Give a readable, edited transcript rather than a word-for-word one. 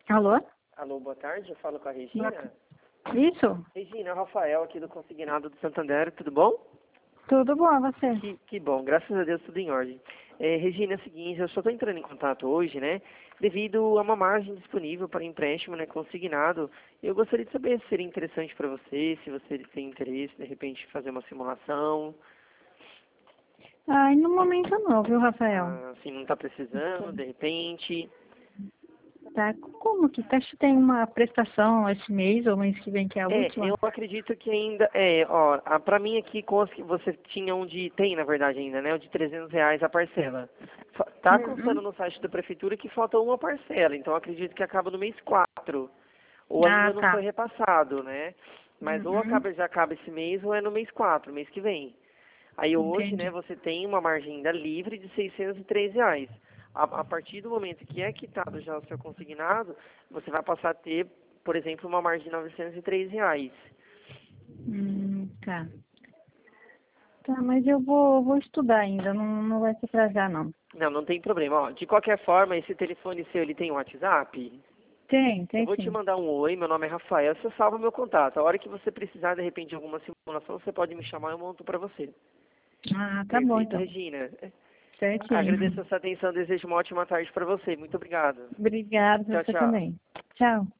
Alô? Alô, boa tarde, eu falo com a Regina. Isso? Regina, é o Rafael aqui do Consignado do Santander, tudo bom? Tudo bom, você? Que bom, graças a Deus tudo em ordem. Regina, é o seguinte, eu só estou entrando em contato hoje, né, devido a uma margem disponível para empréstimo, né, consignado. Eu gostaria de saber se seria interessante para você, se você tem interesse, de repente, fazer uma simulação. Ai, no momento não, viu, Rafael? Assim, não está precisando, de repente. Tá, como que tá? Tem uma prestação esse mês ou mês que vem, que é a última? Eu acredito que ainda, pra mim aqui consta que você tinha tem na verdade ainda, né, o de R$ 300 a parcela. Tá constando no site da prefeitura que falta uma parcela, então eu acredito que acaba no mês 4 ou Ah, ainda não tá. foi repassado, né, mas ou já acaba esse mês ou é no mês 4 mês que vem. Aí hoje, né, Entendi. você tem uma margem ainda livre de R$ 603. A partir do momento que é quitado já o seu consignado, você vai passar a ter, por exemplo, uma margem de R$ 903. Tá. Tá, mas eu vou estudar ainda, não vai ser pra já, não. Não, não tem problema. Ó, de qualquer forma, esse telefone seu, ele tem um WhatsApp? Eu Tem vou te sim. mandar um oi, meu nome é Rafael, você salva meu contato. A hora que você precisar, de repente, de alguma simulação, você pode me chamar e eu monto pra você. Ah, tá bom Perfeito, então. Regina? Certinho. Agradeço a sua atenção, desejo uma ótima tarde pra você. Muito obrigado. Obrigada, Tchau, você tchau. também. Tchau.